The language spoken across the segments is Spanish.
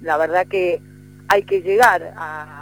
la verdad que hay que llegar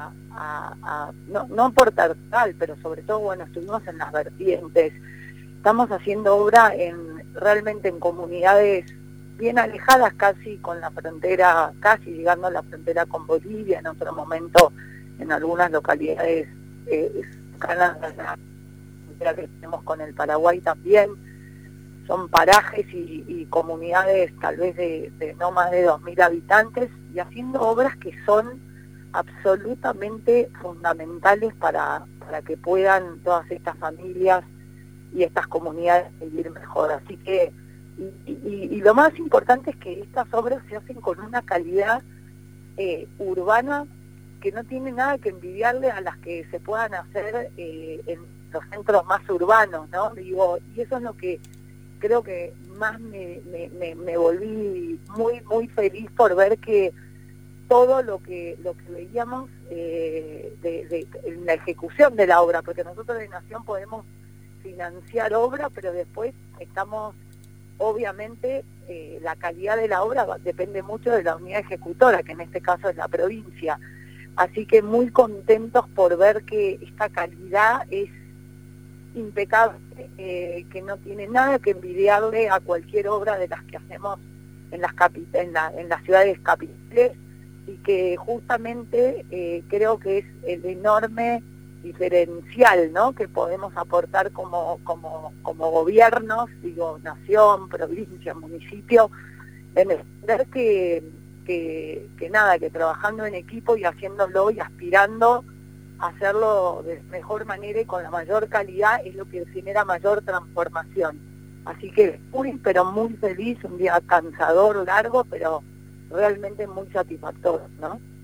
no por tal, pero sobre todo, bueno, estuvimos en las vertientes, estamos haciendo obra realmente en comunidades bien alejadas, casi con la frontera, casi llegando a la frontera con Bolivia, en otro momento en algunas localidades cercanas a la frontera que tenemos con el Paraguay también. Son parajes y comunidades tal vez de no más de 2.000 habitantes, y haciendo obras que son absolutamente fundamentales para que puedan todas estas familias y estas comunidades vivir mejor. Así que, y lo más importante es que estas obras se hacen con una calidad urbana que no tiene nada que envidiarle a las que se puedan hacer en los centros más urbanos, ¿no? Digo, y eso es lo que creo que más me volví muy feliz por ver que todo lo que veíamos en la ejecución de la obra, porque nosotros de Nación podemos financiar obra, pero después estamos, obviamente, la calidad de la obra depende mucho de la unidad ejecutora, que en este caso es la provincia. Así que muy contentos por ver que esta calidad es impecable, que no tiene nada que envidiarle a cualquier obra de las que hacemos en las ciudades capitales, y que justamente creo que es el enorme diferencial, ¿no?, que podemos aportar como gobiernos, digo, nación, provincia, municipio, en entender que trabajando en equipo y haciéndolo y aspirando a hacerlo de mejor manera y con la mayor calidad es lo que genera mayor transformación. Así que pero muy feliz, un día cansador, largo, pero realmente muy satisfactorio, ¿no?